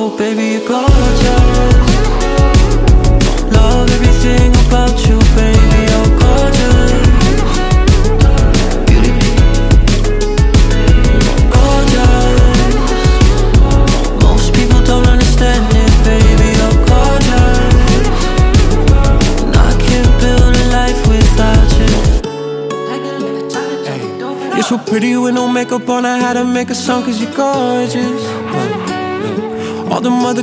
baby, you're gorgeous. Love everything about you, baby, you're gorgeous. Beauty, gorgeous. Most people don't understand it, baby, you're gorgeous. And I can't build a life without you. You're so pretty with no makeup on, I had to make a song 'cause you're gorgeous. All them other